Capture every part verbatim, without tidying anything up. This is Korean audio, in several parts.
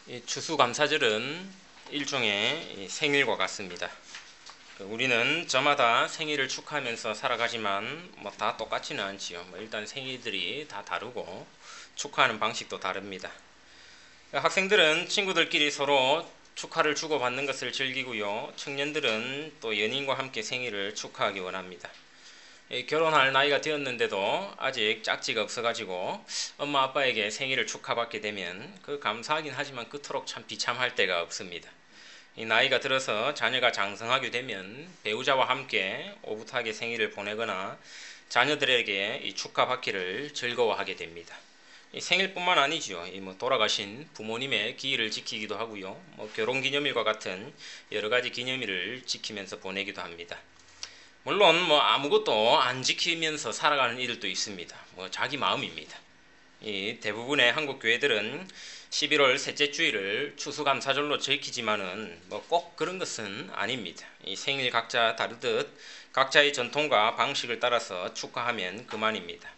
이 추수감사절은 일종의 생일과 같습니다. 우리는 저마다 생일을 축하하면서 살아가지만 뭐 다 똑같지는 않지요. 뭐 일단 생일들이 다 다르고 축하하는 방식도 다릅니다. 학생들은 친구들끼리 서로 축하를 주고받는 것을 즐기고요. 청년들은 또 연인과 함께 생일을 축하하기 원합니다. 결혼할 나이가 되었는데도 아직 짝지가 없어가지고 엄마 아빠에게 생일을 축하받게 되면 그 감사하긴 하지만 그토록 참 비참할 때가 없습니다. 이 나이가 들어서 자녀가 장성하게 되면 배우자와 함께 오붓하게 생일을 보내거나 자녀들에게 이 축하받기를 즐거워하게 됩니다. 이 생일뿐만 아니죠. 이 뭐 돌아가신 부모님의 기일을 지키기도 하고요. 뭐 결혼기념일과 같은 여러 가지 기념일을 지키면서 보내기도 합니다. 물론 뭐 아무것도 안 지키면서 살아가는 이들도 있습니다. 뭐 자기 마음입니다. 이 대부분의 한국 교회들은 십일월 셋째 주일을 추수감사절로 지키지만은 뭐 꼭 그런 것은 아닙니다. 이 생일 각자 다르듯 각자의 전통과 방식을 따라서 축하하면 그만입니다.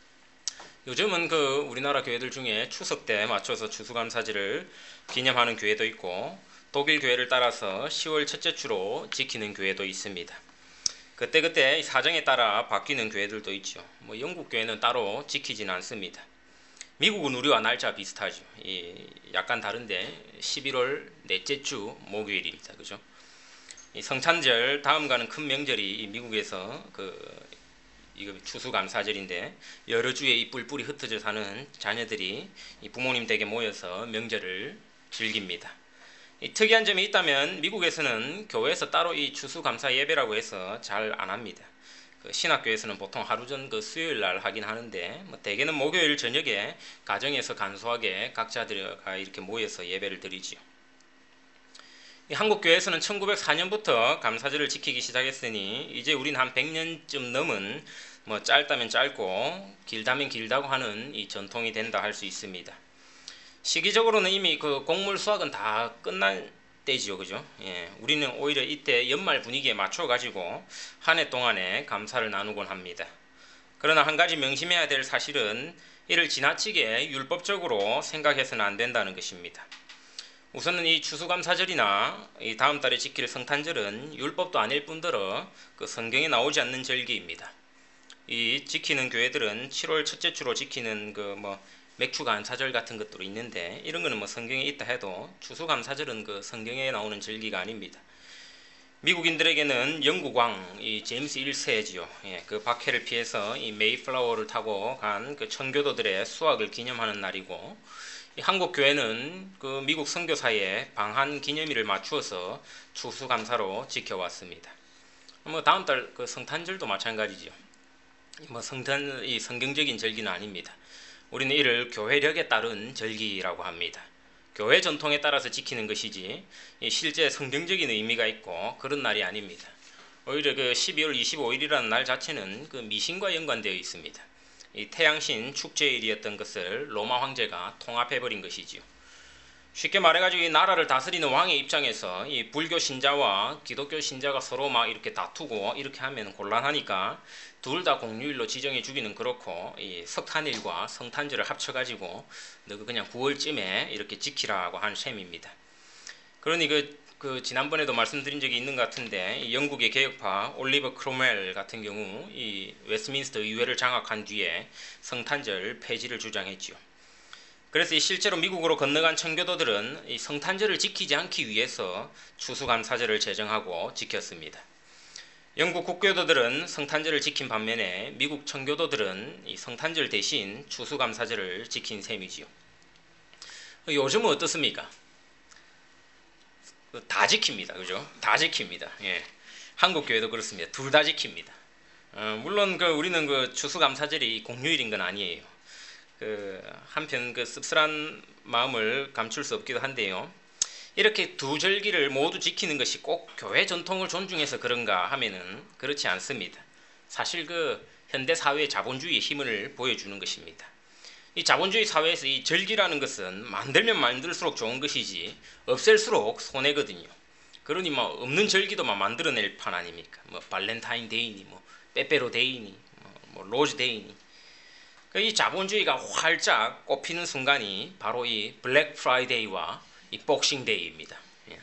요즘은 그 우리나라 교회들 중에 추석 때 맞춰서 추수감사절을 기념하는 교회도 있고 독일 교회를 따라서 시월 첫째 주로 지키는 교회도 있습니다. 그때그때 사정에 따라 바뀌는 교회들도 있죠. 뭐 영국 교회는 따로 지키지는 않습니다. 미국은 우리와 날짜 비슷하죠. 이 약간 다른데 십일월 넷째 주 목요일입니다. 그죠? 이 성찬절 다음가는 큰 명절이 이 미국에서 그 이거 추수감사절인데 여러 주에 이 뿔뿔이 흩어져 사는 자녀들이 이 부모님 댁에 모여서 명절을 즐깁니다. 이 특이한 점이 있다면 미국에서는 교회에서 따로 이 추수감사 예배라고 해서 잘 안 합니다. 그 신학교에서는 보통 하루 전 그 수요일 날 하긴 하는데 뭐 대개는 목요일 저녁에 가정에서 간소하게 각자들가 이렇게 모여서 예배를 드리지요. 이 한국 교회에서는 천구백사 년부터 감사절을 지키기 시작했으니 이제 우린 한 백 년쯤 넘은 뭐 짧다면 짧고 길다면 길다고 하는 이 전통이 된다 할 수 있습니다. 시기적으로는 이미 그 곡물 수확은 다 끝난 때지요, 그죠? 예, 우리는 오히려 이때 연말 분위기에 맞춰가지고 한 해 동안에 감사를 나누곤 합니다. 그러나 한 가지 명심해야 될 사실은 이를 지나치게 율법적으로 생각해서는 안 된다는 것입니다. 우선은 이 추수감사절이나 이 다음 달에 지킬 성탄절은 율법도 아닐 뿐더러 그 성경에 나오지 않는 절기입니다. 이 지키는 교회들은 칠월 첫째 주로 지키는 그 뭐 맥주감사절 같은 것도 있는데 이런 거는 뭐 성경에 있다 해도 추수감사절은 그 성경에 나오는 절기가 아닙니다. 미국인들에게는 영국 왕 이 제임스 일 세지요. 예, 그 박해를 피해서 이 메이플라워를 타고 간 그 청교도들의 수확을 기념하는 날이고 이 한국 교회는 그 미국 선교사의 방한 기념일을 맞추어서 추수감사로 지켜왔습니다. 뭐 다음 달 그 성탄절도 마찬가지죠. 뭐 성탄 이 성경적인 절기는 아닙니다. 우리는 이를 교회력에 따른 절기라고 합니다. 교회 전통에 따라서 지키는 것이지 실제 성경적인 의미가 있고 그런 날이 아닙니다. 오히려 그 십이월 이십오일이라는 날 자체는 그 미신과 연관되어 있습니다. 이 태양신 축제일이었던 것을 로마 황제가 통합해버린 것이지요. 쉽게 말해가지고 이 나라를 다스리는 왕의 입장에서 이 불교 신자와 기독교 신자가 서로 막 이렇게 다투고 이렇게 하면 곤란하니까 둘 다 공휴일로 지정해 주기는 그렇고 이 석탄일과 성탄절을 합쳐가지고 너 그냥 구월쯤에 이렇게 지키라고 한 셈입니다. 그러니 그, 그 지난번에도 말씀드린 적이 있는 것 같은데 이 영국의 개혁파 올리버 크로멜 같은 경우 이 웨스트민스터 의회를 장악한 뒤에 성탄절 폐지를 주장했지요. 그래서 실제로 미국으로 건너간 청교도들은 이 성탄절을 지키지 않기 위해서 추수감사절을 제정하고 지켰습니다. 영국 국교도들은 성탄절을 지킨 반면에 미국 청교도들은 이 성탄절 대신 추수감사절을 지킨 셈이지요. 요즘은 어떻습니까? 다 지킵니다. 그죠? 다 지킵니다. 예. 한국 교회도 그렇습니다. 둘 다 지킵니다. 어, 물론 그 우리는 그 추수감사절이 공휴일인 건 아니에요. 그 한편 그 씁쓸한 마음을 감출 수 없기도 한데요. 이렇게 두 절기를 모두 지키는 것이 꼭 교회 전통을 존중해서 그런가 하면은 그렇지 않습니다. 사실 그 현대 사회의 자본주의의 힘을 보여주는 것입니다. 이 자본주의 사회에서 이 절기라는 것은 만들면 만들수록 좋은 것이지 없앨수록 손해거든요. 그러니 뭐 없는 절기도 막 만들어낼 판 아닙니까? 뭐 발렌타인데이니 뭐 빼빼로데이니 뭐, 뭐 로즈데이니 이 자본주의가 활짝 꽃피는 순간이 바로 이 블랙 프라이데이와 이 복싱데이입니다. 예.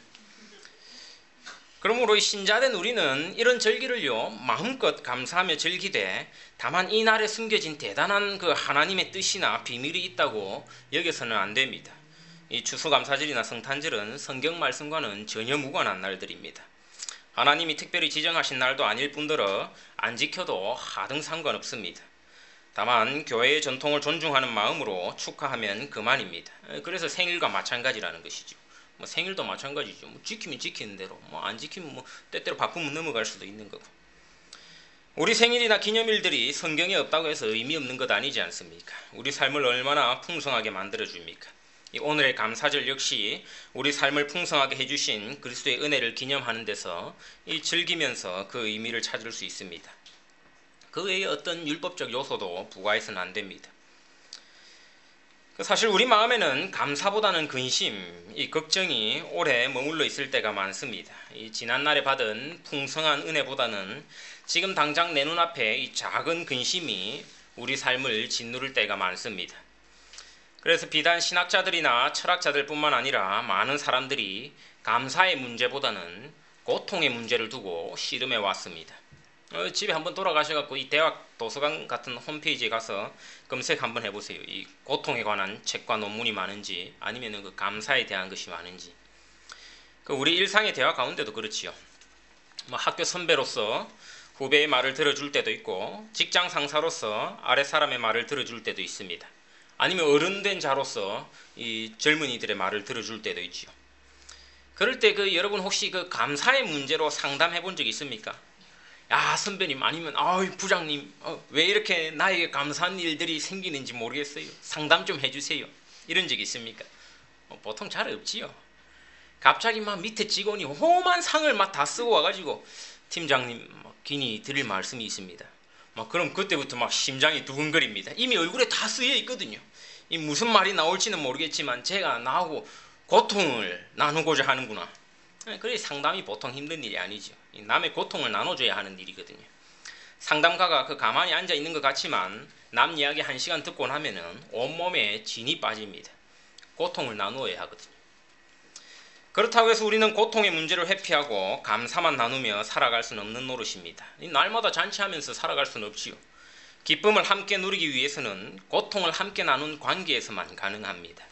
그러므로 신자된 우리는 이런 절기를요 마음껏 감사하며 즐기되, 다만 이 날에 숨겨진 대단한 그 하나님의 뜻이나 비밀이 있다고 여겨서는 안 됩니다. 이 추수감사절이나 성탄절은 성경 말씀과는 전혀 무관한 날들입니다. 하나님이 특별히 지정하신 날도 아닐 뿐더러 안 지켜도 하등 상관없습니다. 다만 교회의 전통을 존중하는 마음으로 축하하면 그만입니다. 그래서 생일과 마찬가지라는 것이죠. 뭐 생일도 마찬가지죠. 뭐 지키면 지키는 대로, 뭐 안 지키면 뭐 때때로 바쁘면 넘어갈 수도 있는 거고. 우리 생일이나 기념일들이 성경에 없다고 해서 의미 없는 것 아니지 않습니까? 우리 삶을 얼마나 풍성하게 만들어 줍니까? 이 오늘의 감사절 역시 우리 삶을 풍성하게 해주신 그리스도의 은혜를 기념하는 데서 이 즐기면서 그 의미를 찾을 수 있습니다. 그 외에 어떤 율법적 요소도 부과해서는 안 됩니다. 사실 우리 마음에는 감사보다는 근심, 이 걱정이 오래 머물러 있을 때가 많습니다. 이 지난날에 받은 풍성한 은혜보다는 지금 당장 내 눈앞에 이 작은 근심이 우리 삶을 짓누를 때가 많습니다. 그래서 비단 신학자들이나 철학자들뿐만 아니라 많은 사람들이 감사의 문제보다는 고통의 문제를 두고 씨름해 왔습니다. 어, 집에 한번 돌아가셔갖고 이 대학 도서관 같은 홈페이지에 가서 검색 한번 해보세요. 이 고통에 관한 책과 논문이 많은지, 아니면 그 감사에 대한 것이 많은지. 그 우리 일상의 대화 가운데도 그렇지요. 뭐 학교 선배로서 후배의 말을 들어줄 때도 있고, 직장 상사로서 아래 사람의 말을 들어줄 때도 있습니다. 아니면 어른된 자로서 이 젊은이들의 말을 들어줄 때도 있지요. 그럴 때 그 여러분 혹시 그 감사의 문제로 상담해 본 적 있습니까? 야 선배님, 아니면 아 부장님, 어, 왜 이렇게 나에게 감사한 일들이 생기는지 모르겠어요. 상담 좀 해주세요. 이런 적 있습니까? 어, 보통 잘 없지요. 갑자기 막 밑에 직원이 험한 상을 막 다 쓰고 와가지고, 팀장님 긴히 드릴 말씀이 있습니다. 막 그럼 그때부터 막 심장이 두근거립니다. 이미 얼굴에 다 쓰여 있거든요. 이 무슨 말이 나올지는 모르겠지만 제가 나하고 고통을 나누고자 하는구나. 그래 상담이 보통 힘든 일이 아니죠. 남의 고통을 나눠줘야 하는 일이거든요. 상담가가 그 가만히 앉아 있는 것 같지만 남 이야기 한 시간 듣고 나면은 온몸에 진이 빠집니다. 고통을 나누어야 하거든요. 그렇다고 해서 우리는 고통의 문제를 회피하고 감사만 나누며 살아갈 수는 없는 노릇입니다. 날마다 잔치하면서 살아갈 수는 없지요. 기쁨을 함께 누리기 위해서는 고통을 함께 나눈 관계에서만 가능합니다.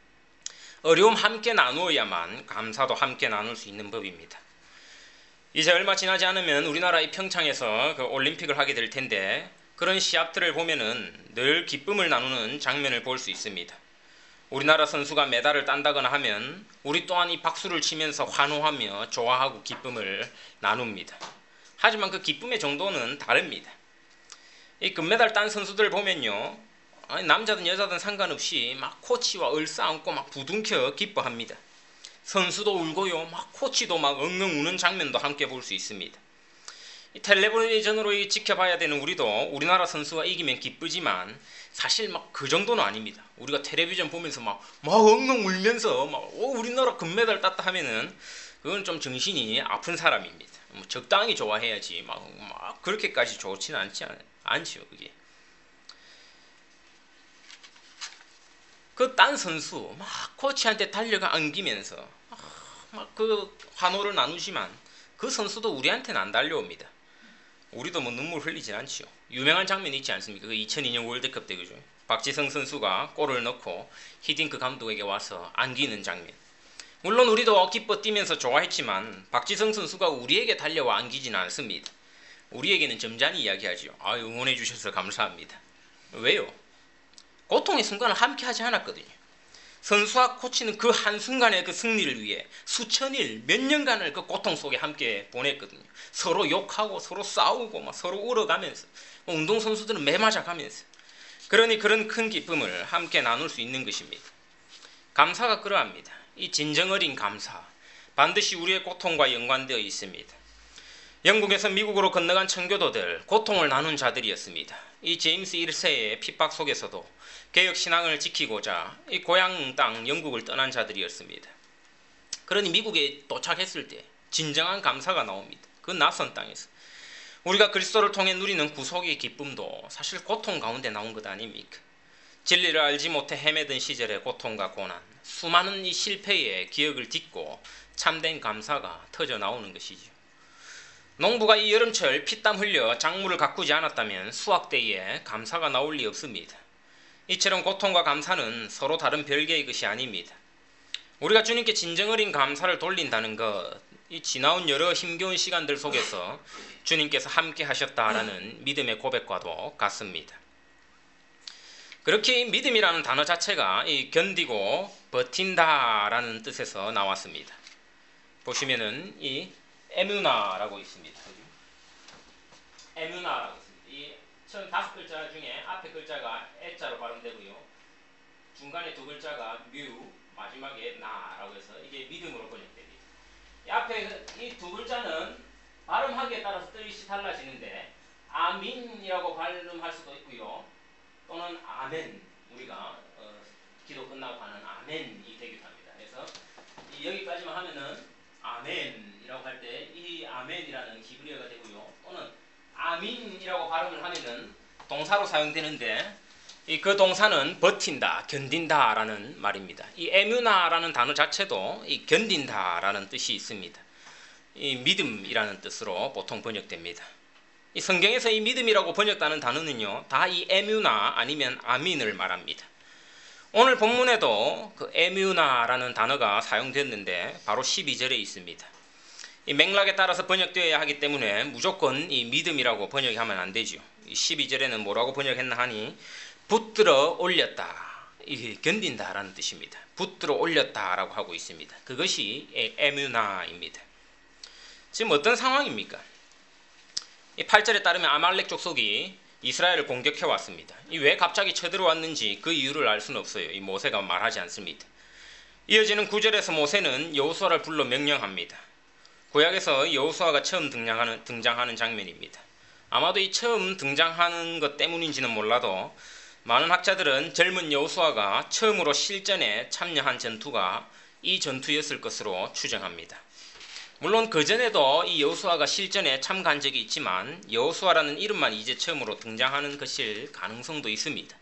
어려움 함께 나누어야만 감사도 함께 나눌 수 있는 법입니다. 이제 얼마 지나지 않으면 우리나라의 평창에서 그 올림픽을 하게 될 텐데, 그런 시합들을 보면은 늘 기쁨을 나누는 장면을 볼 수 있습니다. 우리나라 선수가 메달을 딴다거나 하면 우리 또한 이 박수를 치면서 환호하며 좋아하고 기쁨을 나눕니다. 하지만 그 기쁨의 정도는 다릅니다. 이 금메달 딴 선수들 보면요, 아니, 남자든 여자든 상관없이 막 코치와 얼싸안고 막 부둥켜 기뻐합니다. 선수도 울고요, 막 코치도 막 엉엉 우는 장면도 함께 볼 수 있습니다. 이 텔레비전으로 이 지켜봐야 되는 우리도 우리나라 선수가 이기면 기쁘지만 사실 막 그 정도는 아닙니다. 우리가 텔레비전 보면서 막, 막 엉엉 울면서 막 오, 우리나라 금메달 땄다 하면은 그건 좀 정신이 아픈 사람입니다. 뭐 적당히 좋아해야지 막, 막 그렇게까지 좋지는 않지 않지요 그게. 그 딴 선수 막 코치한테 달려가 안기면서 막 그 환호를 나누지만 그 선수도 우리한테는 안 달려옵니다. 우리도 뭐 눈물 흘리진 않지요. 유명한 장면이 있지 않습니까? 그 이천이 년 월드컵 때 그죠? 박지성 선수가 골을 넣고 히딩크 감독에게 와서 안기는 장면. 물론 우리도 기뻐 뛰면서 좋아했지만 박지성 선수가 우리에게 달려와 안기지는 않습니다. 우리에게는 점잖이 이야기하지요. 아, 응원해 주셔서 감사합니다. 왜요? 고통의 순간을 함께 하지 않았거든요. 선수와 코치는 그 한순간의 그 승리를 위해 수천일, 몇 년간을 그 고통 속에 함께 보냈거든요. 서로 욕하고 서로 싸우고 막 서로 울어가면서, 운동선수들은 매맞아가면서. 그러니 그런 큰 기쁨을 함께 나눌 수 있는 것입니다. 감사가 그러합니다. 이 진정 어린 감사, 반드시 우리의 고통과 연관되어 있습니다. 영국에서 미국으로 건너간 청교도들, 고통을 나눈 자들이었습니다. 이 제임스 일 세의 핍박 속에서도 개혁신앙을 지키고자 이 고향 땅 영국을 떠난 자들이었습니다. 그러니 미국에 도착했을 때 진정한 감사가 나옵니다. 그 낯선 땅에서. 우리가 그리스도를 통해 누리는 구속의 기쁨도 사실 고통 가운데 나온 것 아닙니까? 진리를 알지 못해 헤매던 시절의 고통과 고난, 수많은 이 실패의 기억을 딛고 참된 감사가 터져 나오는 것이죠. 농부가 이 여름철 피땀 흘려 작물을 가꾸지 않았다면 수확 때에 감사가 나올 리 없습니다. 이처럼 고통과 감사는 서로 다른 별개의 것이 아닙니다. 우리가 주님께 진정 어린 감사를 돌린다는 것, 이 지나온 여러 힘겨운 시간들 속에서 주님께서 함께 하셨다라는 믿음의 고백과도 같습니다. 그렇게 믿음이라는 단어 자체가 이 견디고 버틴다라는 뜻에서 나왔습니다. 보시면은 이 에뮤나라고 있습니다. 에뮤나라고 있습니다. 이 처음 다섯 글자 중에 앞에 글자가 에자로 발음되고요. 중간에 두 글자가 뮤, 마지막에 나라고 해서 이게 믿음으로 번역됩니다. 이 앞에 이 두 글자는 발음하기에 따라서 뜻이 달라지는데 아민이라고 발음할 수도 있고요. 또는 아멘, 우리가 어, 기도 끝나고 하는 아멘이 되기도 합니다. 그래서 이 여기까지만 하면은 아멘이라고 할 때 이 아멘이라는 히브리어가 되고요. 또는 아민이라고 발음을 하면은 동사로 사용되는데 이 그 동사는 버틴다, 견딘다라는 말입니다. 이 에뮤나라는 단어 자체도 이 견딘다라는 뜻이 있습니다. 이 믿음이라는 뜻으로 보통 번역됩니다. 이 성경에서 이 믿음이라고 번역되는 단어는요, 다 이 에뮤나 아니면 아민을 말합니다. 오늘 본문에도 그 에뮤나라는 단어가 사용됐는데 바로 십이 절에 있습니다. 이 맥락에 따라서 번역되어야 하기 때문에 무조건 이 믿음이라고 번역하면 안 되죠. 이 십이 절에는 뭐라고 번역했나 하니 붙들어 올렸다, 이게 견딘다라는 뜻입니다. 붙들어 올렸다라고 하고 있습니다. 그것이 에뮤나입니다. 지금 어떤 상황입니까? 이 팔 절에 따르면 아말렉 족속이 이스라엘을 공격해 왔습니다. 이 왜 갑자기 쳐들어왔는지 그 이유를 알 수는 없어요. 이 모세가 말하지 않습니다. 이어지는 구 절에서 모세는 여호수아를 불러 명령합니다. 구약에서 여호수아가 처음 등장하는, 등장하는 장면입니다. 아마도 이 처음 등장하는 것 때문인지는 몰라도 많은 학자들은 젊은 여호수아가 처음으로 실전에 참여한 전투가 이 전투였을 것으로 추정합니다. 물론 그전에도 이 여호수아가 실전에 참가한 적이 있지만 여호수아라는 이름만 이제 처음으로 등장하는 것일 가능성도 있습니다.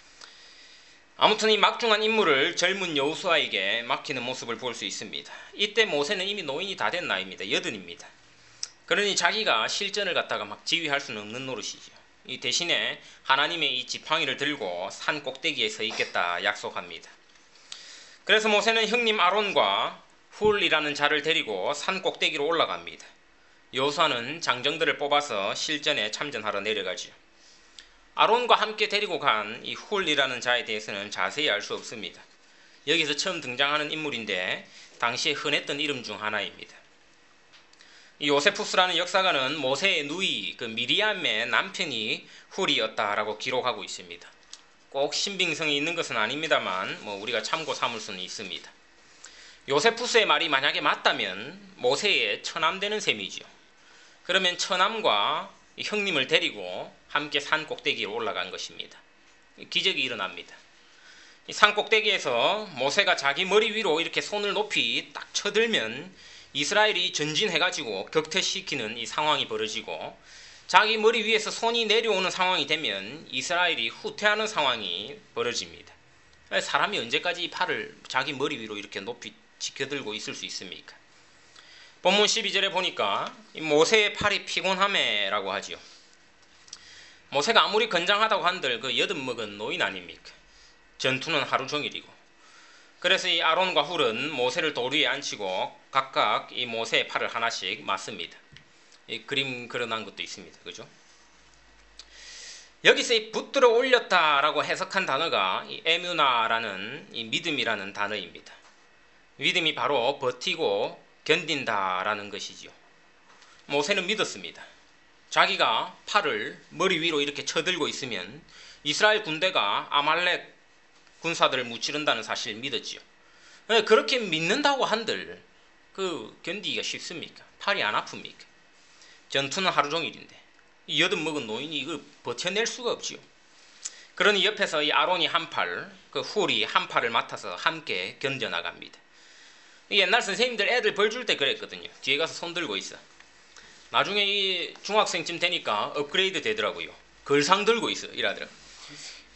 아무튼 이 막중한 임무를 젊은 여호수아에게 맡기는 모습을 볼 수 있습니다. 이때 모세는 이미 노인이 다 된 나이입니다. 여든입니다. 그러니 자기가 실전을 갖다가 막 지휘할 수는 없는 노릇이죠. 이 대신에 하나님의 이 지팡이를 들고 산 꼭대기에 서 있겠다 약속합니다. 그래서 모세는 형님 아론과 훌이라는 자를 데리고 산 꼭대기로 올라갑니다. 여호수아는 장정들을 뽑아서 실전에 참전하러 내려가죠. 아론과 함께 데리고 간 이 훌이라는 자에 대해서는 자세히 알 수 없습니다. 여기서 처음 등장하는 인물인데 당시에 흔했던 이름 중 하나입니다. 이 요세푸스라는 역사가는 모세의 누이 그 미리암의 남편이 훌이었다라고 기록하고 있습니다. 꼭 신빙성이 있는 것은 아닙니다만 뭐 우리가 참고 삼을 수는 있습니다. 요세푸스의 말이 만약에 맞다면 모세의 처남되는 셈이죠. 그러면 처남과 형님을 데리고 함께 산 꼭대기에 올라간 것입니다. 기적이 일어납니다. 이 산 꼭대기에서 모세가 자기 머리 위로 이렇게 손을 높이 딱 쳐들면 이스라엘이 전진해가지고 격퇴시키는 이 상황이 벌어지고, 자기 머리 위에서 손이 내려오는 상황이 되면 이스라엘이 후퇴하는 상황이 벌어집니다. 사람이 언제까지 이 팔을 자기 머리 위로 이렇게 높이 지켜들고 있을 수 있습니까? 본문 십이 절에 보니까 모세의 팔이 피곤하매라고 하지요. 모세가 아무리 건장하다고 한들 그 여든 먹은 노인 아닙니까? 전투는 하루 종일이고. 그래서 이 아론과 훌은 모세를 돌 위에 앉히고 각각 이 모세의 팔을 하나씩 맞습니다. 이 그림 그려놓은 것도 있습니다. 그죠? 여기서 이 붙들어 올렸다라고 해석한 단어가 이 에뮤나라는 이 믿음이라는 단어입니다. 믿음이 바로 버티고 견딘다라는 것이죠. 모세는 믿었습니다. 자기가 팔을 머리 위로 이렇게 쳐들고 있으면 이스라엘 군대가 아말렉 군사들을 무찌른다는 사실을 믿었지요. 그렇게 믿는다고 한들 그 견디기가 쉽습니까? 팔이 안 아픕니까? 전투는 하루 종일인데 여든 먹은 노인이 이걸 버텨낼 수가 없지요. 그러니 옆에서 이 아론이 한 팔, 그 훌이 한 팔을 맡아서 함께 견뎌나갑니다. 옛날 선생님들 애들 벌 줄 때 그랬거든요. 뒤에 가서 손 들고 있어. 나중에 이 중학생쯤 되니까 업그레이드 되더라고요. 걸상 들고 있어 이라더라.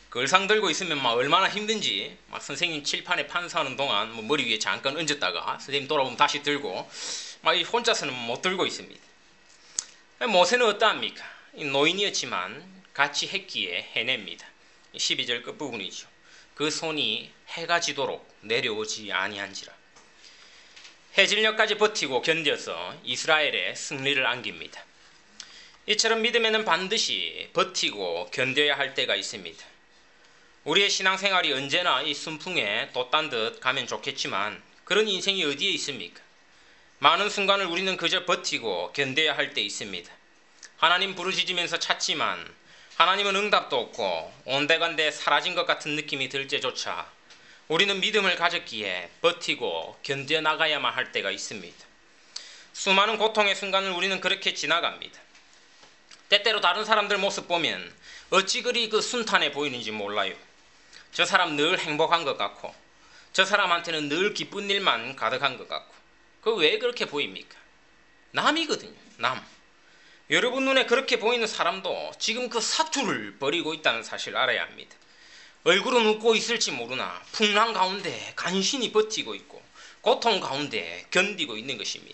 걸상 들고 있으면 막 얼마나 힘든지, 막 선생님 칠판에 판사하는 동안 뭐 머리 위에 잠깐 얹었다가 선생님 돌아보면 다시 들고, 막 이 혼자서는 못 들고 있습니다. 모세는 어떠합니까? 노인이었지만 같이 했기에 해냅니다. 십이 절 끝부분이죠. 그 손이 해가 지도록 내려오지 아니한지라. 해질녘까지 버티고 견뎌서 이스라엘에 승리를 안깁니다. 이처럼 믿음에는 반드시 버티고 견뎌야 할 때가 있습니다. 우리의 신앙생활이 언제나 이 순풍에 돛단 듯 가면 좋겠지만 그런 인생이 어디에 있습니까? 많은 순간을 우리는 그저 버티고 견뎌야 할 때 있습니다. 하나님 부르짖으면서 찾지만 하나님은 응답도 없고 온데간데 사라진 것 같은 느낌이 들 때조차 우리는 믿음을 가졌기에 버티고 견뎌나가야만 할 때가 있습니다. 수많은 고통의 순간을 우리는 그렇게 지나갑니다. 때때로 다른 사람들 모습 보면 어찌 그리 그 순탄해 보이는지 몰라요. 저 사람 늘 행복한 것 같고 저 사람한테는 늘 기쁜 일만 가득한 것 같고, 그 왜 그렇게 보입니까? 남이거든요. 남. 여러분 눈에 그렇게 보이는 사람도 지금 그 사투를 벌이고 있다는 사실을 알아야 합니다. 얼굴은 웃고 있을지 모르나 풍랑 가운데 간신히 버티고 있고 고통 가운데 견디고 있는 것입니다.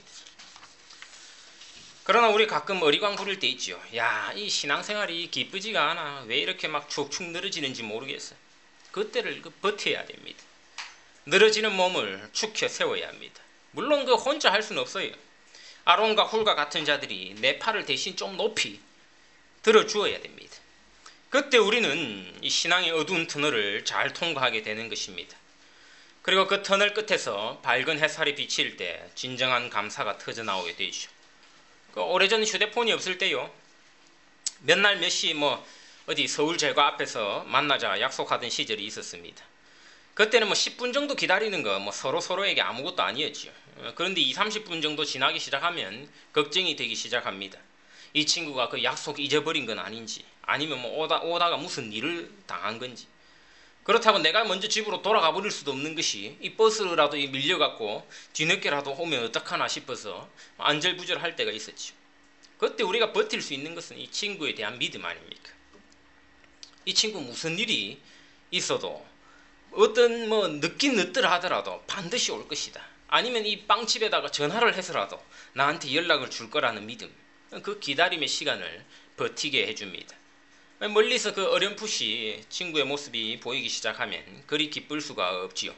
그러나 우리 가끔 어리광 부릴 때 있지요. 야, 이 신앙생활이 기쁘지가 않아. 왜 이렇게 막 축축 늘어지는지 모르겠어. 그때를 그 버텨야 됩니다. 늘어지는 몸을 축혀 세워야 합니다. 물론 그 혼자 할 수는 없어요. 아론과 훌과 같은 자들이 내 팔을 대신 좀 높이 들어주어야 됩니다. 그때 우리는 이 신앙의 어두운 터널을 잘 통과하게 되는 것입니다. 그리고 그 터널 끝에서 밝은 햇살이 비칠 때 진정한 감사가 터져나오게 되죠. 그 오래전 휴대폰이 없을 때요, 몇 날 몇 시 뭐 어디 서울 제과 앞에서 만나자 약속하던 시절이 있었습니다. 그때는 뭐 십 분 정도 기다리는 거 뭐 서로 서로에게 아무것도 아니었죠. 그런데 이삼십 분 정도 지나기 시작하면 걱정이 되기 시작합니다. 이 친구가 그 약속 잊어버린 건 아닌지, 아니면 뭐 오다, 오다가 무슨 일을 당한 건지. 그렇다고 내가 먼저 집으로 돌아가 버릴 수도 없는 것이, 이 버스라도 밀려갖고 뒤늦게라도 오면 어떡하나 싶어서 안절부절할 때가 있었죠. 그때 우리가 버틸 수 있는 것은 이 친구에 대한 믿음 아닙니까? 이 친구 무슨 일이 있어도 어떤 뭐 늦긴 늦더라 하더라도 반드시 올 것이다. 아니면 이 빵집에다가 전화를 해서라도 나한테 연락을 줄 거라는 믿음, 그 기다림의 시간을 버티게 해줍니다. 멀리서 그 어렴풋이 친구의 모습이 보이기 시작하면 그리 기쁠 수가 없지요.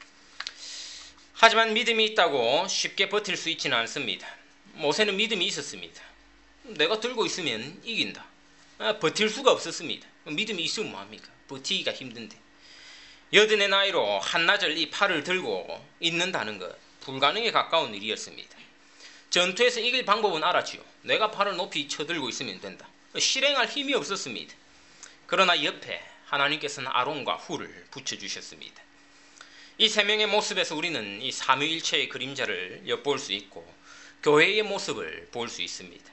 하지만 믿음이 있다고 쉽게 버틸 수 있지는 않습니다. 모세는 믿음이 있었습니다. 내가 들고 있으면 이긴다. 아, 버틸 수가 없었습니다. 믿음이 있으면 뭐합니까? 버티기가 힘든데. 여든의 나이로 한나절 이 팔을 들고 있는다는 것, 불가능에 가까운 일이었습니다. 전투에서 이길 방법은 알았지요. 내가 팔을 높이 쳐들고 있으면 된다. 실행할 힘이 없었습니다. 그러나 옆에 하나님께서는 아론과 훌을 붙여주셨습니다. 이 세 명의 모습에서 우리는 이 삼위일체의 그림자를 엿볼 수 있고 교회의 모습을 볼 수 있습니다.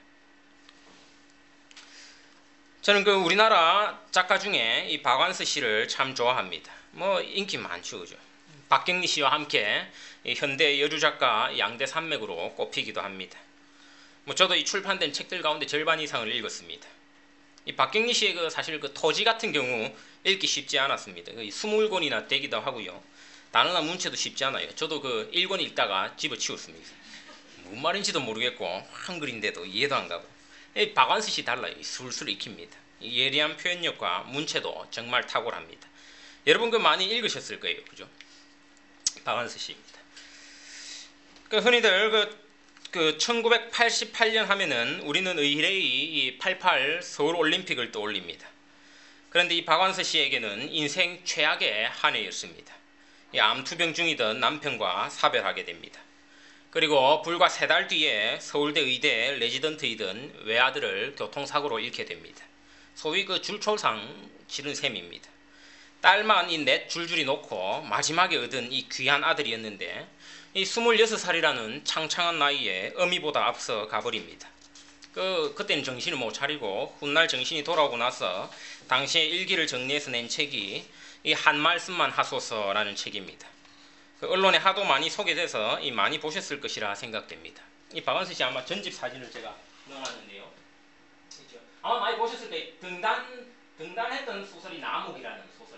저는 그 우리나라 작가 중에 이 박완서 씨를 참 좋아합니다. 뭐 인기 많죠, 그죠? 박경리 씨와 함께 이 현대 여류 작가 양대 산맥으로 꼽히기도 합니다. 뭐 저도 이 출판된 책들 가운데 절반 이상을 읽었습니다. 이 박경리 씨의 그 사실 그 토지 같은 경우 읽기 쉽지 않았습니다. 그 스물 권이나 되기도 하고요. 단어나 문체도 쉽지 않아요. 저도 그 일 권 읽다가 집어치웠습니다. 뭔 말인지도 모르겠고 한글인데도 이해도 안 가고. 이 박완서 씨 달라요. 술술 익힙니다. 이 예리한 표현력과 문체도 정말 탁월합니다. 여러분 그 많이 읽으셨을 거예요, 그죠? 박완서 씨입니다. 그 흔히들 그, 그 천구백팔십팔 년 하면은 우리는 의뢰의 이 팔십팔 서울 올림픽을 떠올립니다. 그런데 이 박완서 씨에게는 인생 최악의 한 해였습니다. 이 암투병 중이던 남편과 사별하게 됩니다. 그리고 불과 세 달 뒤에 서울대 의대 레지던트이던 외아들을 교통사고로 잃게 됩니다. 소위 그 줄초상 치른 셈입니다. 딸만 이 넷 줄줄이 놓고 마지막에 얻은 이 귀한 아들이었는데 이 스물여섯 살이라는 창창한 나이에 어미보다 앞서 가버립니다. 그, 그때는 정신을 못 차리고 훗날 정신이 돌아오고 나서 당시에 일기를 정리해서 낸 책이 이 한 말씀만 하소서라는 책입니다. 그 언론에 하도 많이 소개돼서 이 많이 보셨을 것이라 생각됩니다. 이 박완서 씨 아마 전집 사진을 제가 넣어놨는데요. 아마 많이 보셨을 때 등단 등단했던 소설이 남욱이라는 소설.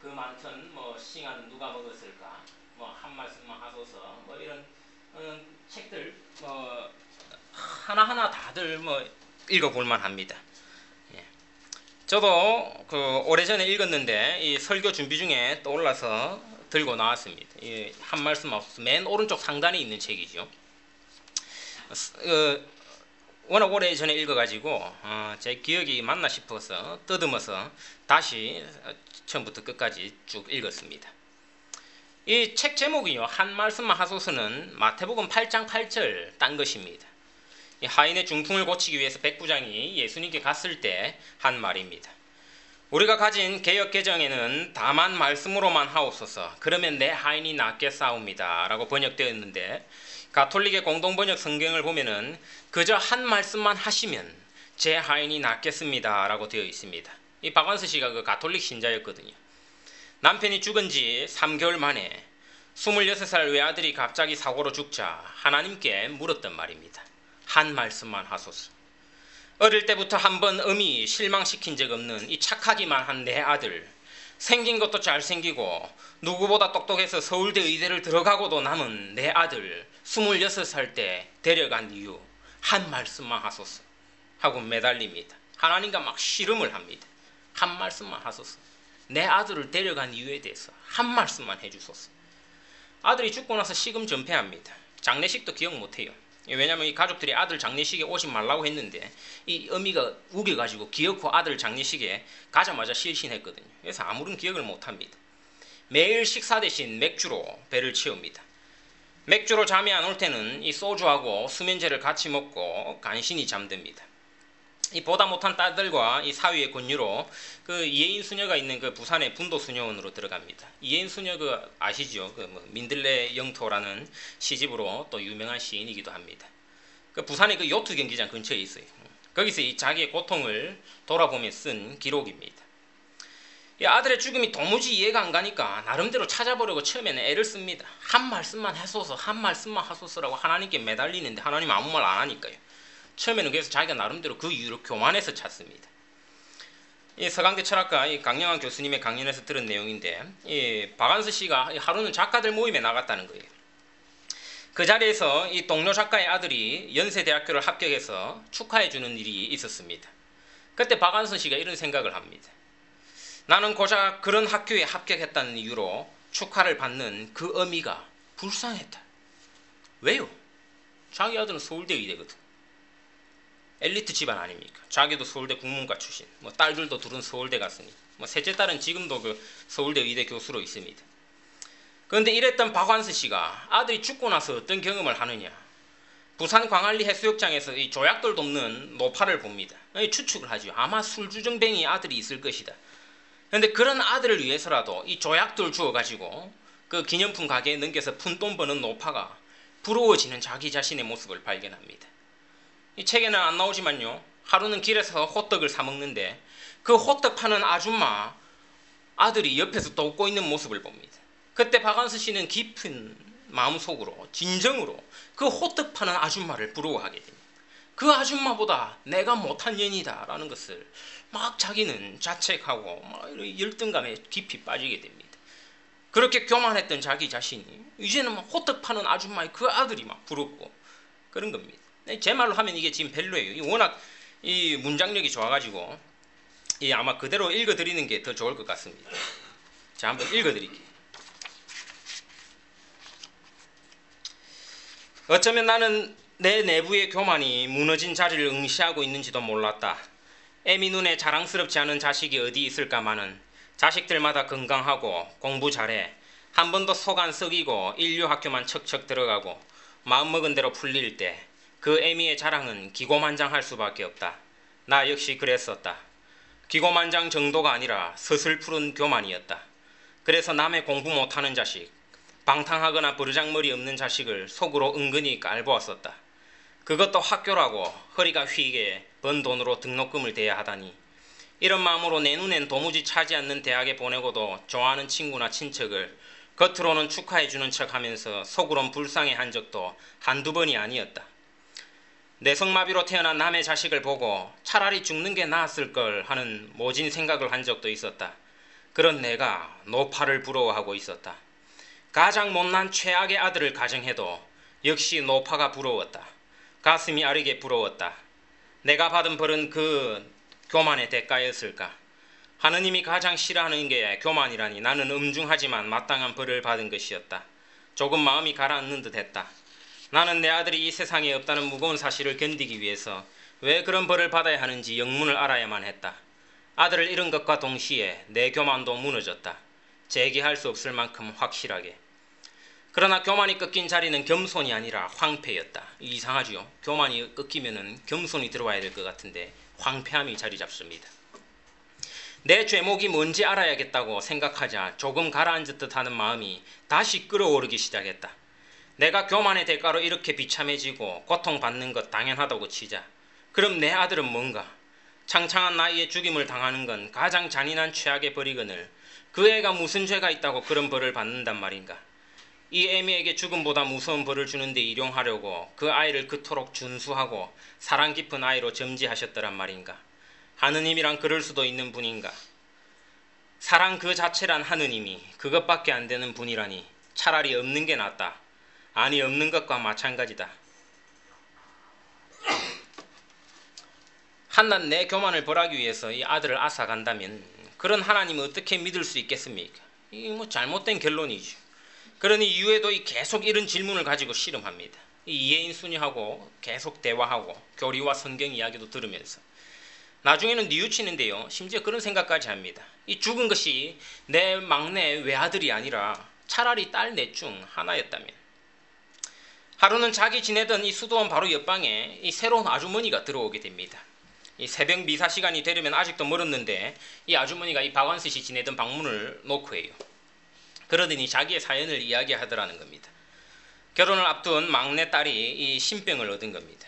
그 많던 뭐 싱하는 누가 먹었을까, 뭐 한 말씀만 하소서, 뭐 이런 어, 책들 뭐 하나하나 다들 뭐 읽어볼만 합니다. 예. 저도 그 오래전에 읽었는데 이 설교 준비 중에 떠올라서 들고 나왔습니다. 이 한 말씀 앞서 맨 오른쪽 상단에 있는 책이죠. 어, 워낙 오래전에 읽어가지고 어, 제 기억이 맞나 싶어서 뜨듬어서 다시 처음부터 끝까지 쭉 읽었습니다. 이 책 제목이요, 한 말씀만 하소서는 마태복음 팔 장 팔 절 딴 것입니다. 이 하인의 중풍을 고치기 위해서 백부장이 예수님께 갔을 때 한 말입니다. 우리가 가진 개역 개정에는 다만 말씀으로만 하옵소서, 그러면 내 하인이 낫겠사옵니다 라고 번역되어 있는데, 가톨릭의 공동번역 성경을 보면은 그저 한 말씀만 하시면 제 하인이 낫겠습니다 라고 되어 있습니다. 이 박완서 씨가 그 가톨릭 신자였거든요. 남편이 죽은 지 삼 개월 만에 스물여섯 살 외아들이 갑자기 사고로 죽자 하나님께 물었던 말입니다. 한 말씀만 하소서. 어릴 때부터 한 번 엄히 실망시킨 적 없는 이 착하기만 한 내 아들, 생긴 것도 잘생기고 누구보다 똑똑해서 서울대 의대를 들어가고도 남은 내 아들 스물여섯 살 때 데려간 이유 한 말씀만 하소서 하고 매달립니다. 하나님과 막 씨름을 합니다. 한 말씀만 하소서. 내 아들을 데려간 이유에 대해서 한 말씀만 해주소서. 아들이 죽고 나서 시금 전폐합니다. 장례식도 기억 못해요. 왜냐하면 이 가족들이 아들 장례식에 오지 말라고 했는데 이 어미가 우겨가지고 기어코 아들 장례식에 가자마자 실신했거든요. 그래서 아무런 기억을 못합니다. 매일 식사 대신 맥주로 배를 채웁니다. 맥주로 잠이 안 올 때는 이 소주하고 수면제를 같이 먹고 간신히 잠듭니다. 이 보다 못한 딸들과 이 사위의 권유로 그 이혜인 수녀가 있는 그 부산의 분도 수녀원으로 들어갑니다. 이혜인 수녀 그 아시죠? 그 뭐 민들레 영토라는 시집으로 또 유명한 시인이기도 합니다. 그 부산의 그 요트 경기장 근처에 있어요. 거기서 이 자기의 고통을 돌아보며 쓴 기록입니다. 이 아들의 죽음이 도무지 이해가 안 가니까 나름대로 찾아보려고 처음에는 애를 씁니다. 한 말씀만 하소서, 한 말씀만 하소서라고 하나님께 매달리는데 하나님 아무 말 안 하니까요. 처음에는 그래서 자기가 나름대로 그 이유를 교만해서 찾습니다. 이 서강대 철학과 이 강영환 교수님의 강연에서 들은 내용인데, 이 박완서 씨가 하루는 작가들 모임에 나갔다는 거예요. 그 자리에서 이 동료 작가의 아들이 연세대학교를 합격해서 축하해주는 일이 있었습니다. 그때 박완서 씨가 이런 생각을 합니다. 나는 고작 그런 학교에 합격했다는 이유로 축하를 받는 그 어미가 불쌍했다. 왜요? 자기 아들은 서울대 의대거든. 엘리트 집안 아닙니까? 자기도 서울대 국문과 출신, 뭐 딸들도 둘은 서울대 갔으니, 뭐 셋째 딸은 지금도 그 서울대 의대 교수로 있습니다. 그런데 이랬던 박완서 씨가 아들이 죽고 나서 어떤 경험을 하느냐? 부산 광안리 해수욕장에서 이 조약돌 돕는 노파를 봅니다. 추측을 하죠. 아마 술주정뱅이 아들이 있을 것이다. 그런데 그런 아들을 위해서라도 이 조약돌 주어가지고 그 기념품 가게에 넘겨서 푼돈 버는 노파가 부러워지는 자기 자신의 모습을 발견합니다. 이 책에는 안 나오지만요, 하루는 길에서 호떡을 사 먹는데 그 호떡 파는 아줌마 아들이 옆에서 돕고 있는 모습을 봅니다. 그때 박완서 씨는 깊은 마음속으로 진정으로 그 호떡 파는 아줌마를 부러워하게 됩니다. 그 아줌마보다 내가 못한 년이다 라는 것을 막 자기는 자책하고 막 열등감에 깊이 빠지게 됩니다. 그렇게 교만했던 자기 자신이 이제는 막 호떡 파는 아줌마의 그 아들이 막 부럽고 그런 겁니다. 제 말로 하면 이게 지금 별로예요. 워낙 이 문장력이 좋아가지고 이 아마 그대로 읽어드리는 게 더 좋을 것 같습니다. 자, 한번 읽어드릴게요. 어쩌면 나는 내 내부의 교만이 무너진 자리를 응시하고 있는지도 몰랐다. 애미 눈에 자랑스럽지 않은 자식이 어디 있을까마는 자식들마다 건강하고 공부 잘해 한 번도 속 안 썩이고 인류학교만 척척 들어가고 마음먹은 대로 풀릴 때 그 애미의 자랑은 기고만장할 수밖에 없다. 나 역시 그랬었다. 기고만장 정도가 아니라 서슬푸른 교만이었다. 그래서 남의 공부 못하는 자식, 방탕하거나 버르장머리 없는 자식을 속으로 은근히 깔보았었다. 그것도 학교라고 허리가 휘게 번 돈으로 등록금을 대야 하다니. 이런 마음으로 내 눈엔 도무지 차지 않는 대학에 보내고도 좋아하는 친구나 친척을 겉으로는 축하해주는 척하면서 속으론 불쌍해한 적도 한두 번이 아니었다. 내성마비로 태어난 남의 자식을 보고 차라리 죽는 게 나았을 걸 하는 모진 생각을 한 적도 있었다. 그런 내가 노파를 부러워하고 있었다. 가장 못난 최악의 아들을 가정해도 역시 노파가 부러웠다. 가슴이 아리게 부러웠다. 내가 받은 벌은 그 교만의 대가였을까? 하느님이 가장 싫어하는 게 교만이라니 나는 엄중하지만 마땅한 벌을 받은 것이었다. 조금 마음이 가라앉는 듯 했다. 나는 내 아들이 이 세상에 없다는 무거운 사실을 견디기 위해서 왜 그런 벌을 받아야 하는지 영문을 알아야만 했다. 아들을 잃은 것과 동시에 내 교만도 무너졌다. 재기할 수 없을 만큼 확실하게. 그러나 교만이 꺾인 자리는 겸손이 아니라 황폐였다. 이상하지요? 교만이 꺾이면은 겸손이 들어와야 될 것 같은데 황폐함이 자리 잡습니다. 내 죄목이 뭔지 알아야겠다고 생각하자 조금 가라앉을 듯하는 마음이 다시 끓어오르기 시작했다. 내가 교만의 대가로 이렇게 비참해지고 고통받는 것 당연하다고 치자. 그럼 내 아들은 뭔가? 창창한 나이에 죽임을 당하는 건 가장 잔인한 최악의 벌이거늘 그 애가 무슨 죄가 있다고 그런 벌을 받는단 말인가? 이 애미에게 죽음보다 무서운 벌을 주는데 일용하려고 그 아이를 그토록 준수하고 사랑 깊은 아이로 점지하셨더란 말인가? 하느님이란 그럴 수도 있는 분인가? 사랑 그 자체란 하느님이 그것밖에 안 되는 분이라니 차라리 없는 게 낫다. 아니 없는 것과 마찬가지다. 한낱 내 교만을 벌하기 위해서 이 아들을 앗아간다면 그런 하나님을 어떻게 믿을 수 있겠습니까? 이 뭐 잘못된 결론이죠. 그러니 이후에도 이 계속 이런 질문을 가지고 씨름합니다. 이 이해인 순위하고 계속 대화하고 교리와 성경 이야기도 들으면서 나중에는 뉘우치는데요. 심지어 그런 생각까지 합니다. 이 죽은 것이 내 막내 외아들이 아니라 차라리 딸 넷 중 하나였다면. 하루는 자기 지내던 이 수도원 바로 옆방에 이 새로운 아주머니가 들어오게 됩니다. 이 새벽 미사 시간이 되려면 아직도 멀었는데 이 아주머니가 이 박완서 씨 지내던 방문을 노크해요. 그러더니 자기의 사연을 이야기하더라는 겁니다. 결혼을 앞둔 막내 딸이 이 신병을 얻은 겁니다.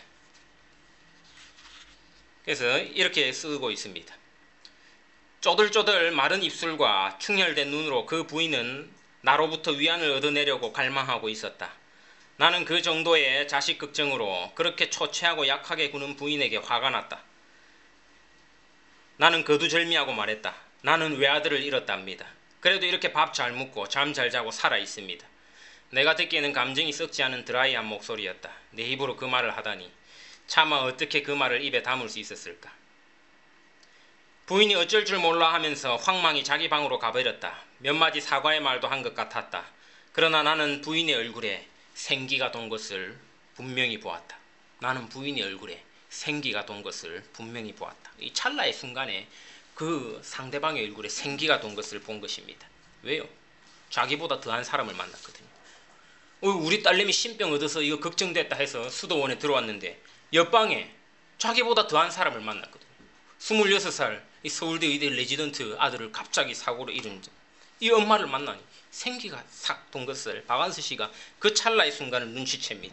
그래서 이렇게 쓰고 있습니다. 쪼들쪼들 마른 입술과 충혈된 눈으로 그 부인은 나로부터 위안을 얻어내려고 갈망하고 있었다. 나는 그 정도의 자식 걱정으로 그렇게 초췌하고 약하게 구는 부인에게 화가 났다. 나는 거두절미하고 말했다. 나는 외아들을 잃었답니다. 그래도 이렇게 밥 잘 먹고 잠 잘 자고 살아 있습니다. 내가 듣기에는 감정이 썩지 않은 드라이한 목소리였다. 내 입으로 그 말을 하다니 차마 어떻게 그 말을 입에 담을 수 있었을까. 부인이 어쩔 줄 몰라 하면서 황망히 자기 방으로 가버렸다. 몇 마디 사과의 말도 한 것 같았다. 그러나 나는 부인의 얼굴에 생기가 돈 것을 분명히 보았다. 나는 부인의 얼굴에 생기가 돈 것을 분명히 보았다. 이 찰나의 순간에 그 상대방의 얼굴에 생기가 돈 것을 본 것입니다. 왜요? 자기보다 더한 사람을 만났거든요. 어, 우리 딸내미 신병 얻어서 이거 걱정됐다 해서 수도원에 들어왔는데 옆방에 자기보다 더한 사람을 만났거든요. 스물여섯 살 이 서울대 의대 레지던트 아들을 갑자기 사고로 잃은 이 엄마를 만나니 생기가 싹 돈 것을 박완서 씨가 그 찰나의 순간을 눈치챕니다.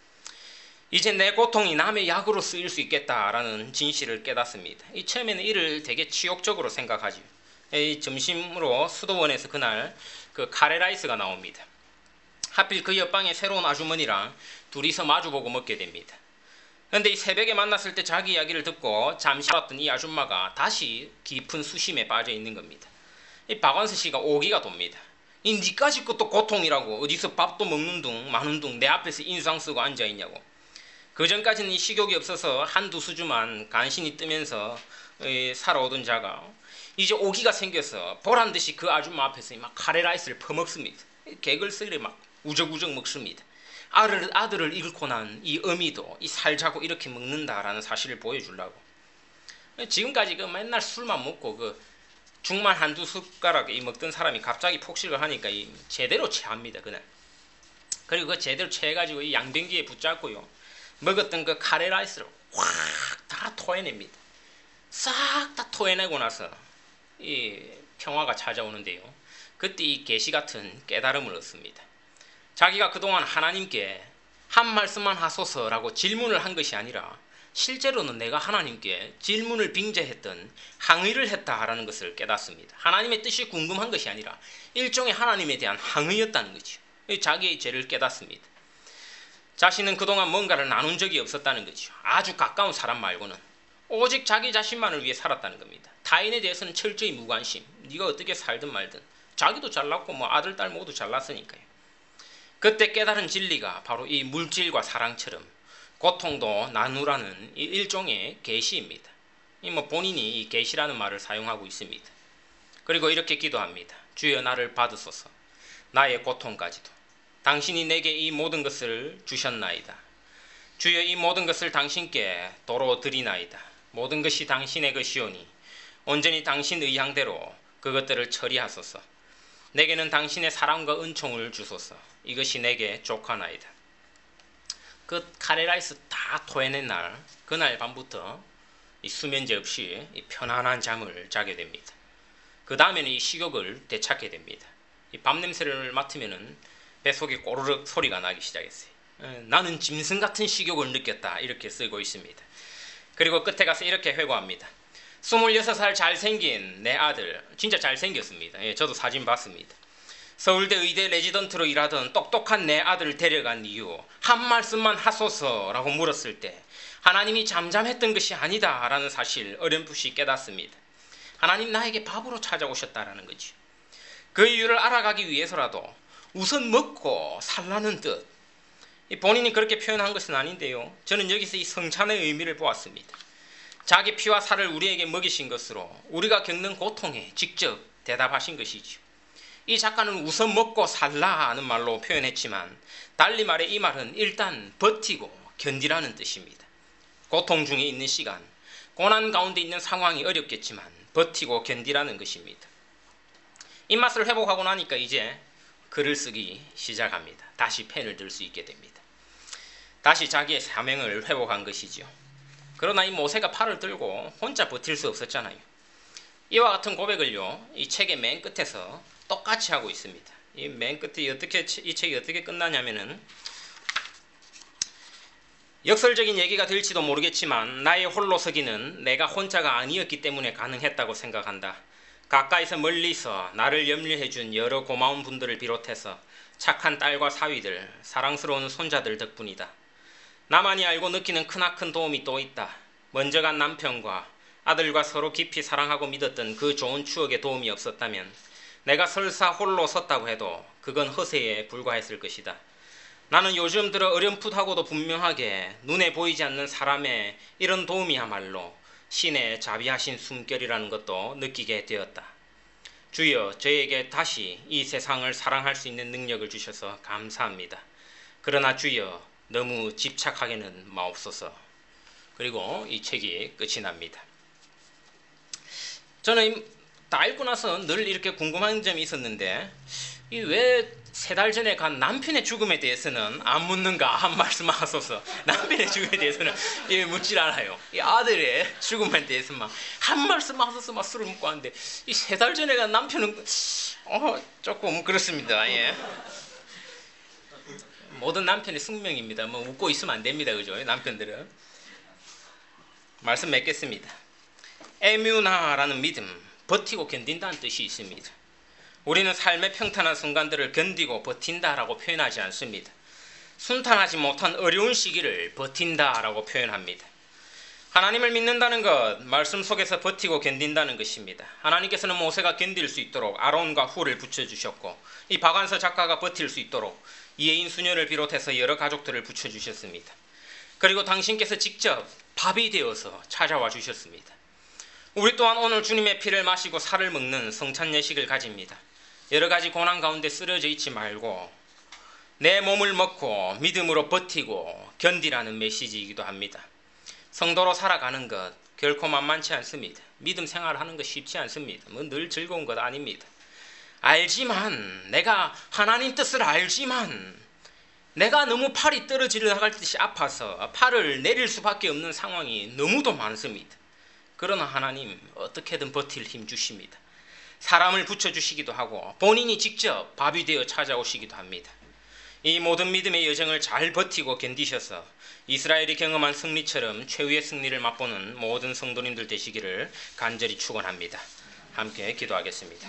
이제 내 고통이 남의 약으로 쓰일 수 있겠다라는 진실을 깨닫습니다. 이 처음에는 이를 되게 치욕적으로 생각하죠. 이 점심으로 수도원에서 그날 그 카레라이스가 나옵니다. 하필 그 옆방에 새로운 아주머니랑 둘이서 마주보고 먹게 됩니다. 그런데 이 새벽에 만났을 때 자기 이야기를 듣고 잠시 알았던 이 아줌마가 다시 깊은 수심에 빠져 있는 겁니다. 이 박완서 씨가 오기가 돕니다. 이 니까지 것도 고통이라고 어디서 밥도 먹는 둥 마는 둥 내 앞에서 인상 쓰고 앉아있냐고. 그 전까지는 이 식욕이 없어서 한두 수주만 간신히 뜨면서 살아오던 자가 이제 오기가 생겨서 보란듯이 그 아줌마 앞에서 막 카레라이스를 퍼먹습니다. 개글 쓰레 막 우적우적 먹습니다. 아들, 아들을 잃고 난 이 어미도 이 살자고 이렇게 먹는다라는 사실을 보여주려고. 지금까지 그 맨날 술만 먹고 그 죽만 한두 숟가락 이 먹던 사람이 갑자기 폭식을 하니까 이 제대로 체합니다 그날. 그리고 그 제대로 체해가지고 이 양변기에 붙잡고요. 먹었던 그 카레라이스를 확 다 토해냅니다. 싹 다 토해내고 나서 이 평화가 찾아오는데요. 그때 이 계시 같은 깨달음을 얻습니다. 자기가 그동안 하나님께 한 말씀만 하소서라고 질문을 한 것이 아니라 실제로는 내가 하나님께 질문을 빙자했던 항의를 했다라는 것을 깨닫습니다. 하나님의 뜻이 궁금한 것이 아니라 일종의 하나님에 대한 항의였다는 거죠. 자기의 죄를 깨닫습니다. 자신은 그동안 뭔가를 나눈 적이 없었다는 거죠. 아주 가까운 사람 말고는. 오직 자기 자신만을 위해 살았다는 겁니다. 타인에 대해서는 철저히 무관심. 네가 어떻게 살든 말든. 자기도 잘났고 뭐 아들, 딸 모두 잘났으니까요. 그때 깨달은 진리가 바로 이 물질과 사랑처럼 고통도 나누라는 이 일종의 계시입니다. 이 뭐 본인이 이 계시라는 말을 사용하고 있습니다. 그리고 이렇게 기도합니다. 주여 나를 받으소서. 나의 고통까지도. 당신이 내게 이 모든 것을 주셨나이다. 주여 이 모든 것을 당신께 도로 드리나이다. 모든 것이 당신의 것이오니 온전히 당신 의향대로 그것들을 처리하소서. 내게는 당신의 사랑과 은총을 주소서. 이것이 내게 족하나이다. 그 카레라이스 다 토해낸 날, 그날 밤부터 이 수면제 없이 이 편안한 잠을 자게 됩니다. 그 다음에는 이 식욕을 되찾게 됩니다. 이 밤냄새를 맡으면은 뱃속에 꼬르륵 소리가 나기 시작했어요. 나는 짐승 같은 식욕을 느꼈다. 이렇게 쓰고 있습니다. 그리고 끝에 가서 이렇게 회고합니다. 스물여섯 살 잘생긴 내 아들, 진짜 잘생겼습니다. 예, 저도 사진 봤습니다. 서울대 의대 레지던트로 일하던 똑똑한 내 아들을 데려간 이유, 한 말씀만 하소서라고 물었을 때 하나님이 잠잠했던 것이 아니다라는 사실 어렴풋이 깨닫습니다. 하나님 나에게 밥으로 찾아오셨다라는 거죠. 그 이유를 알아가기 위해서라도 우선 먹고 살라는 뜻. 본인이 그렇게 표현한 것은 아닌데요. 저는 여기서 이 성찬의 의미를 보았습니다. 자기 피와 살을 우리에게 먹이신 것으로 우리가 겪는 고통에 직접 대답하신 것이죠. 이 작가는 우선 먹고 살라 하는 말로 표현했지만 달리 말해 이 말은 일단 버티고 견디라는 뜻입니다. 고통 중에 있는 시간, 고난 가운데 있는 상황이 어렵겠지만 버티고 견디라는 것입니다. 입맛을 회복하고 나니까 이제 글을 쓰기 시작합니다. 다시 펜을 들 수 있게 됩니다. 다시 자기의 사명을 회복한 것이지요. 그러나 이 모세가 팔을 들고 혼자 버틸 수 없었잖아요. 이와 같은 고백을요, 이 책의 맨 끝에서 똑같이 하고 있습니다. 이 맨 끝에 어떻게 이 책이 어떻게 끝나냐면은 역설적인 얘기가 될지도 모르겠지만 나의 홀로서기는 내가 혼자가 아니었기 때문에 가능했다고 생각한다. 가까이서 멀리서 나를 염려해준 여러 고마운 분들을 비롯해서 착한 딸과 사위들, 사랑스러운 손자들 덕분이다. 나만이 알고 느끼는 크나큰 도움이 또 있다. 먼저 간 남편과 아들과 서로 깊이 사랑하고 믿었던 그 좋은 추억에 도움이 없었다면 내가 설사 홀로 섰다고 해도 그건 허세에 불과했을 것이다. 나는 요즘 들어 어렴풋하고도 분명하게 눈에 보이지 않는 사람의 이런 도움이야말로 신의 자비하신 숨결이라는 것도 느끼게 되었다. 주여, 저에게 다시 이 세상을 사랑할 수 있는 능력을 주셔서 감사합니다. 그러나 주여, 너무 집착하게는 마옵소서. 그리고 이 책이 끝이 납니다. 저는 다 읽고 나서 늘 이렇게 궁금한 점이 있었는데 왜 세 달 전에 간 남편의 죽음에 대해서는 안 묻는가 한 말씀 하소서. 남편의 죽음에 대해서는 묻질 않아요. 이 아들의 죽음에 대해서만 한 말씀 하소서 막 술을 먹고 하는데 이 세 달 전에 간 남편은 어, 조금 그렇습니다. 예. 모든 남편의 숙명입니다. 뭐 웃고 있으면 안 됩니다. 그죠? 남편들은. 말씀 맺겠습니다. 에뮤나라는 믿음, 버티고 견딘다는 뜻이 있습니다. 우리는 삶의 평탄한 순간들을 견디고 버틴다라고 표현하지 않습니다. 순탄하지 못한 어려운 시기를 버틴다라고 표현합니다. 하나님을 믿는다는 것, 말씀 속에서 버티고 견딘다는 것입니다. 하나님께서는 모세가 견딜 수 있도록 아론과 훌을 붙여주셨고 이 박완서 작가가 버틸 수 있도록 이혜인 수녀를 비롯해서 여러 가족들을 붙여주셨습니다. 그리고 당신께서 직접 밥이 되어서 찾아와 주셨습니다. 우리 또한 오늘 주님의 피를 마시고 살을 먹는 성찬 예식을 가집니다. 여러 가지 고난 가운데 쓰러져 있지 말고 내 몸을 먹고 믿음으로 버티고 견디라는 메시지이기도 합니다. 성도로 살아가는 것 결코 만만치 않습니다. 믿음 생활하는 것 쉽지 않습니다. 뭐 늘 즐거운 것 아닙니다. 알지만 내가 하나님 뜻을 알지만 내가 너무 팔이 떨어지려 나갈 듯이 아파서 팔을 내릴 수밖에 없는 상황이 너무도 많습니다. 그러나 하나님 어떻게든 버틸 힘 주십니다. 사람을 붙여주시기도 하고 본인이 직접 밥이 되어 찾아오시기도 합니다. 이 모든 믿음의 여정을 잘 버티고 견디셔서 이스라엘이 경험한 승리처럼 최후의 승리를 맛보는 모든 성도님들 되시기를 간절히 축원합니다. 함께 기도하겠습니다.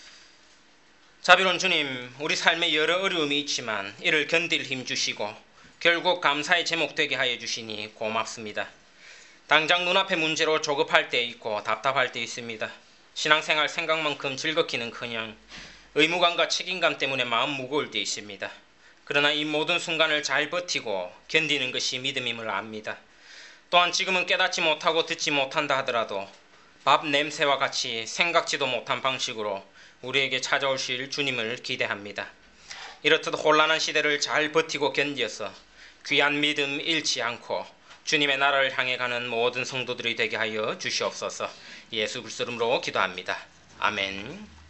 자비로운 주님, 우리 삶에 여러 어려움이 있지만 이를 견딜 힘 주시고 결국 감사의 제목 되게 하여 주시니 고맙습니다. 당장 눈앞의 문제로 조급할 때 있고 답답할 때 있습니다. 신앙생활 생각만큼 즐겁기는커녕 의무감과 책임감 때문에 마음 무거울 때 있습니다. 그러나 이 모든 순간을 잘 버티고 견디는 것이 믿음임을 압니다. 또한 지금은 깨닫지 못하고 듣지 못한다 하더라도 밥 냄새와 같이 생각지도 못한 방식으로 우리에게 찾아오실 주님을 기대합니다. 이렇듯 혼란한 시대를 잘 버티고 견디어서 귀한 믿음 잃지 않고 주님의 나라를 향해 가는 모든 성도들이 되게 하여 주시옵소서. 예수 그리스도 이름으로 기도합니다. 아멘.